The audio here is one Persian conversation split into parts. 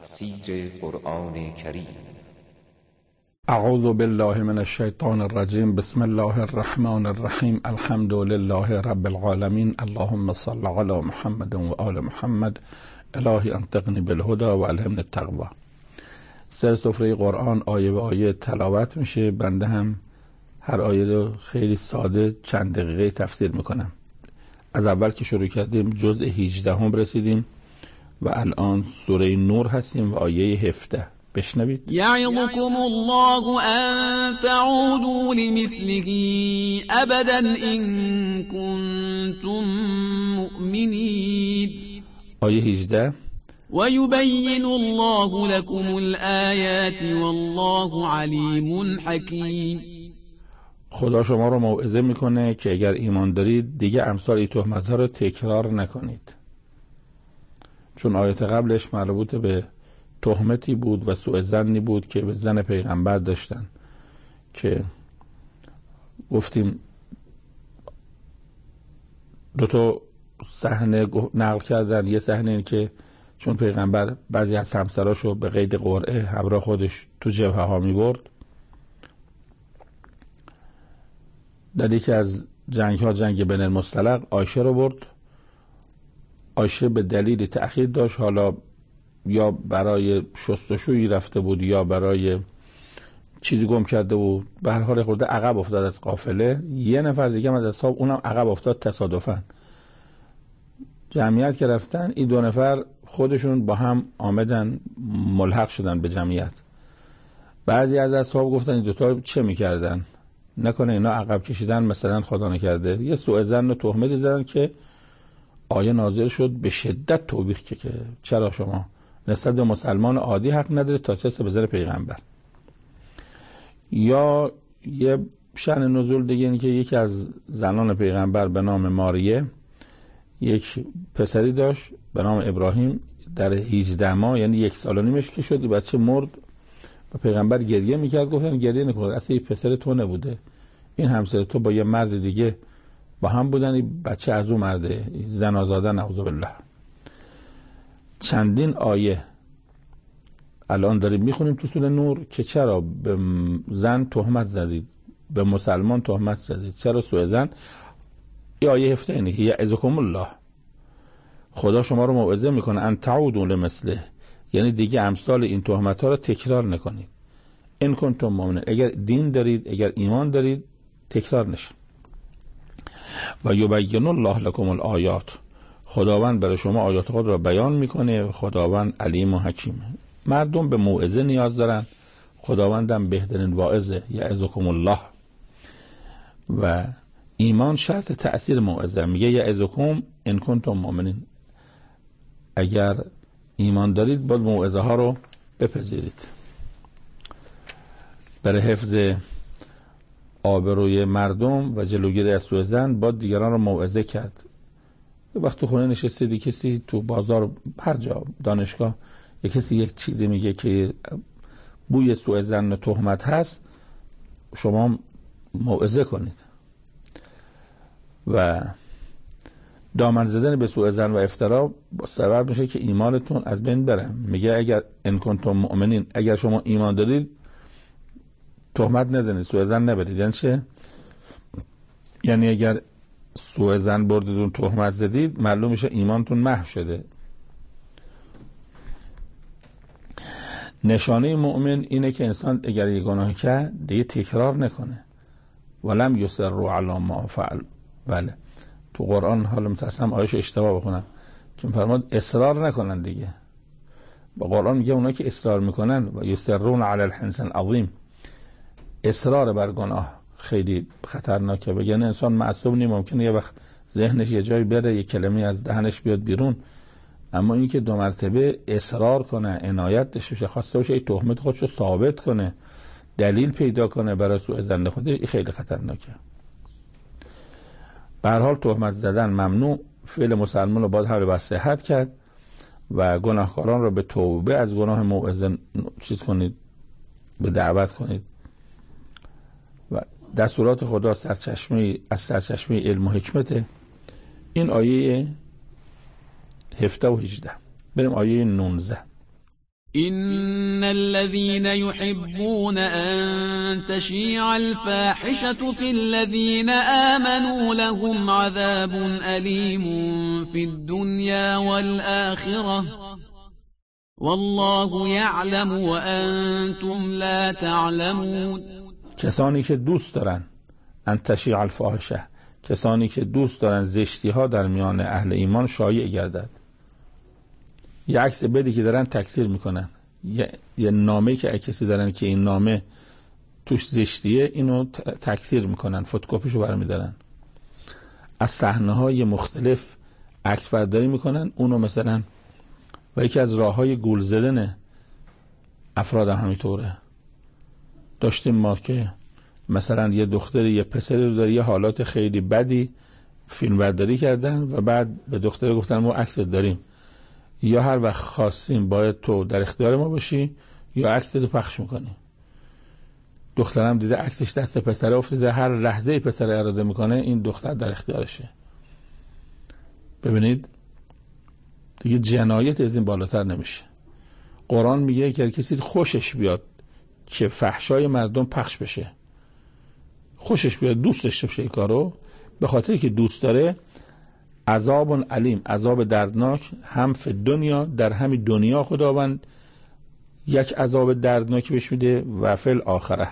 تفسیر قرآن کریم. اعوذ بالله من الشیطان الرجیم. بسم الله الرحمن الرحیم. الحمد لله رب العالمین. اللهم صل علی محمد و آل محمد. الهی انطقنی بالهدى و الهمنی التقوی. سر سفره قرآن آیه به آیه تلاوت میشه. بنده هم هر آیه رو خیلی ساده چند دقیقه تفسیر میکنم. از اول که شروع کردیم جزء 18 هم رسیدیم و الان سوره نور هستیم و آیه 17. بشنوید. یعظکم الله ان تعودوا لمثله ابدا ان کنتم مؤمنین. آیه 18. ويبين الله لكم الآيات والله علیم حکیم. خدا شما رو موعظه میکنه که اگر ایمان دارید دیگه امثال این تهمت‌ها رو تکرار نکنید. چون آیت قبلش مربوط به تهمتی بود و سوء ظنی بود که به زن پیغمبر داشتن که گفتیم دو تا صحنه نقل کردن. یه صحنه این که چون پیغمبر بعضی از همسراشو به قید قرعه همراه خودش تو جبهه ها می برد، در یکی از جنگ ها جنگ بن المصطلق عایشه رو برد. عایشه به دلیل تأخیر داشت، حالا یا برای شستشویی رفته بود یا برای چیزی گم کرده بود، به هر حال خورده عقب افتاد از قافله. یه نفر دیگه از اصحاب اونم عقب افتاد تصادفاً. جمعیت که رفتن این دو نفر خودشون با هم آمدن ملحق شدن به جمعیت. بعضی از اصحاب گفتن این دوتا چه میکردن؟ نکنه اینا عقب کشیدن مثلا خدا نکرده. یه سوء ظن و تهمتی زدن که آیه نازل شد به شدت توبیخ که چرا شما نسبت به مسلمان عادی حق نداره تا چه به زن پیغمبر. یا یه شأن نزول دیگه این که یکی از زنان پیغمبر به نام ماریه یک پسری داشت به نام ابراهیم. در 18 ماه یعنی 1 سال و نیمش که شد بچه مرد و پیغمبر گریه میکرد. گفتن گریه نکن، اصلا این پسر تو نبوده، این همسر تو با یه مرد دیگه با هم بودن، این بچه از اون مرده، زن آزاده، نعوذ بالله. چندین آیه الان داریم میخونیم تو سوره نور که چرا به زن تهمت زدید، به مسلمان تهمت زدید، چرا سوء ظن. این آیه 17 اینه که یعظکم الله، خدا شما رو موعظه میکنه ان تعودوا لمثله، یعنی دیگه امثال این تهمت ها رو تکرار نکنید. ان کنتم مؤمنین، اگر دین دارید، اگر ایمان دارید تکرار نشه. و یبین الله لكم الآیات، خداوند برای شما آیات خود را بیان میکنه و خداوند علیم و حکیمه. مردم به موعظه نیاز دارن، خداوندم بهترین واعظه. یعظکم الله و ایمان شرط تأثیر موعظه. میگه یعظکم ان کنتم مؤمنین، اگر ایمان دارید باید موعظه ها رو بپذیرید. برای حفظ آبروی مردم و جلوگیری از سوء ظن باید دیگران رو موعظه کرد. یه وقت تو خونه نشستید کسی تو بازار هر جا دانشگاه یک کسی یک چیزی میگه که بوی سوء ظن و تهمت هست، شما موعظه کنید. و دامن زدن به سوء ظن و افترا سبب میشه که ایمانتون از بین بره. میگه اگر ان کنتم مؤمنین، اگر شما ایمان دارید تهمت نزنید، سوء ظن نبرید. یعنی چه؟ یعنی اگر سوء ظن بردیدون تهمت زدید معلوم میشه ایمانتون محو شده. نشانه مؤمن اینه که انسان اگر یه گناهی کرد دیگه تکرار نکنه. ولم یصروا علی ما فعل. بله تو قرآن حالا متأسفم آیش اشتباه بخونم که فرمود اصرار نکنن دیگه. با قرآن میگه اونایی که اصرار میکنن و یصرون علی الحنث العظیم، اصرار بر گناه خیلی خطرناکه. بگن انسان معصوم نیست، ممکنه یه وقت ذهنش یه جایی بره، یه کلمه از دهنش بیاد بیرون، اما این که 2 مرتبه اصرار کنه، عنایت داشته باشه، خواسته باشه این تهمت خودشو ثابت کنه، دلیل پیدا کنه برای سوء ظن خودش، این خیلی خطرناکه. به هر حال تهمت زدن ممنوع. فعل مسلمان رو باید حمل بر صحت کرد و گناهکاران رو به توبه از گناه موعظه چیز کنید، به دعوت کنید. و دستورات خدا از سرچشمه علم و حکمت. این آیه 17 و 18. بریم آیه 19. إن الذين يحبون أن تشيع الفاحشة في الذين آمنوا لهم عذاب أليم في الدنيا والآخرة والله يعلم وأنتم لا تعلمون. کسانی که دوست دارن ان تشیع الفاحشه، کسانی که دوست دارن زشتی ها در میان اهل ایمان شایع گردد. یه عکس بدی که دارن تکثیر میکنن، یه نامه که کسی دارن که این نامه توش زشتیه، اینو تکثیر میکنن، فتوکپیشو برمیدارن، از صحنه‌های مختلف عکس برداری میکنن اونو مثلا. و یکی از راه‌های گول زدن افراد همینطوره. داشتیم ما که مثلا یه دختر یه پسری رو داره یه حالات خیلی بدی فیلم برداری کردن و بعد به دختر گفتن ما عکست داریم، یا هر وقت خواستیم باید تو در اختیار ما باشی یا عکس رو پخش میکنی. دخترم دیده عکسش دست پسر افتاده، هر لحظه پسر اراده میکنه این دختر در اختیارشه. ببینید دیگه جنایت از این بالاتر نمیشه. قرآن میگه که کسی خوشش بیاد که فحشای مردم پخش بشه، خوشش بیاد، دوست داشته باشه این کارو، به خاطر که دوست داره، عذاب علیم، عذاب دردناک، هم فی دنیا، در همین دنیا خداوند یک عذاب دردناک بهش میده و فی الاخره.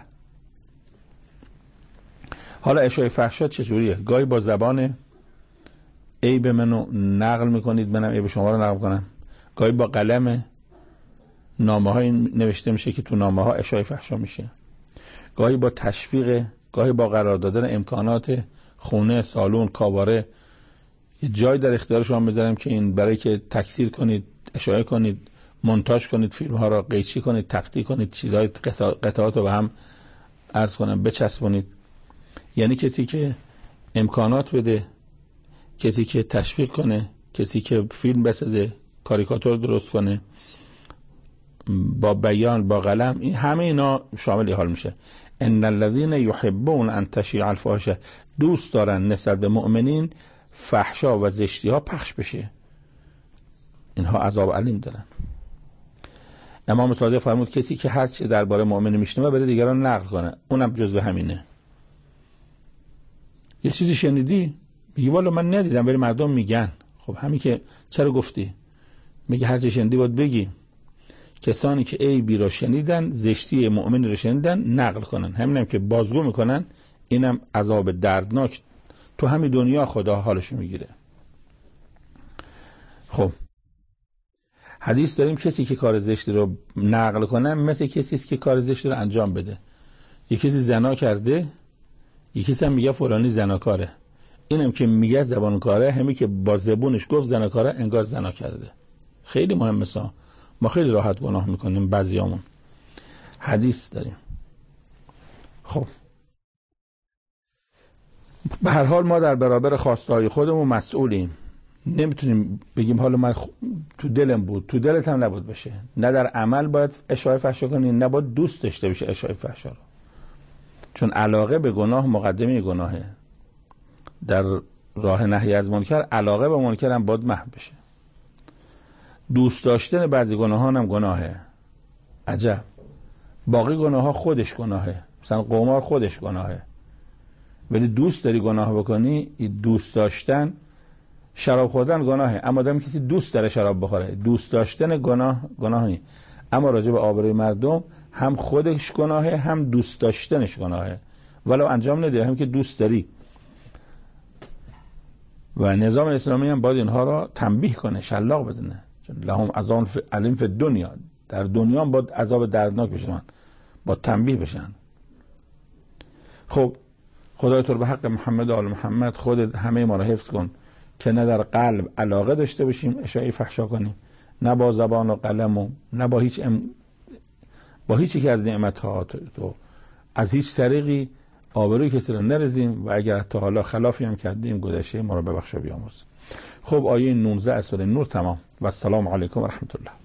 حالا اشاعه فحشا چطوریه؟ گاهی با زبان عیب منو نقل میکنید، منم عیب شما رو نقل کنم. گاهی با قلم نامه های نوشته میشه که تو نامه ها اشاعه فحشا میشه. گاهی با تشویق، گاهی با قرار دادن امکانات خونه، سالن، کاباره، یه جای در اختیار شما میذارم که این برای که تکثیر کنید، اشاعه کنید، مونتاژ کنید، فیلم ها را قیچی کنید، تقطیع کنید، چیزهای قطعات رو به هم عرض کنم بچسبونید. یعنی کسی که امکانات بده، کسی که تشویق کنه، کسی که فیلم بسازه، کاریکاتور درست کنه، با بیان، با قلم، این همه اینا شامل حال میشه. ان الذين يحبون ان تشيع الفاحشه، دوست دارن نسبت به مؤمنین فحشا و زشتی ها پخش بشه، اینها عذاب علیم دارن. امام صادق فرمود کسی که هر چی درباره مؤمن میشنوه بره دیگران نقل کنه، اونم جزو همینه. یه چیزی شنیدی میگی والا من ندیدم ولی مردم میگن. خب همین که چرا گفتی؟ میگه هر چی شنیدی باید بگی. کسانی که عیبی را شنیدن، زشتی مؤمن را شنیدن، نقل کنن، همینم که بازگو میکنن، اینم عذاب دردناک تو همین دنیا خدا حالشو میگیره. خب حدیث داریم کسی که کار زشتی رو نقل کنه مثل کسی است که کار زشتی رو انجام بده. یکی کسی زنا کرده، یکی کسی هم میگه فلانی زناکاره، اینم که میگه زبانکاره، همین که با زبونش گفت زناکاره انگار زنا کرده. خیلی مهمه. ما خیلی راحت گناه میکنیم بعضیامون. حدیث داریم. خب به هر حال ما در برابر خواستهای خودمون مسئولیم. نمیتونیم بگیم حالا من تو دلم بود، تو دلت هم نبود باشه. نه در عمل باید اشاعه فحشا کنی، نه باید دوست داشته باشه اشاعه فحشا رو، چون علاقه به گناه مقدمه گناهه. در راه نهی از منکر علاقه به منکر هم باید محو بشه. دوست داشتن بعضی گناهان هم گناهه. عجب. باقی گناه ها خودش گناهه، مثلا قمار خودش گناهه، ولی دوست داری گناه بکنی، دوست داشتن. شراب خوردن گناهه، اما آدم کسی دوست داره شراب بخوره، دوست داشتن گناه نیست. اما راجع به آبروی مردم هم خودش گناهه هم دوست داشتنش گناهه، ولو انجام نده، هم که دوست داری. و نظام اسلامی هم باید اینها را تنبیه کنه، شلاق بزنه. چون لهم عذاب علیم فی دنیا، در دنیا هم باید عذاب دردناک بشن، باید تنبیه بشن. خب خدای تو رو به حق محمد و آل محمد خودت همه ما را حفظ کن که نه در قلب علاقه داشته باشیم اشاعه فحشا کنیم، نه با زبان و قلم و نه با هیچ که از نعمت‌ها تو از هیچ طریقی آبروی کسی رو نریزیم، و اگر تا حالا خلافی هم کردیم گذشته ما رو ببخش و بیامرز. خب آیه 19 از سوره نور تمام. و السلام علیکم و رحمت الله.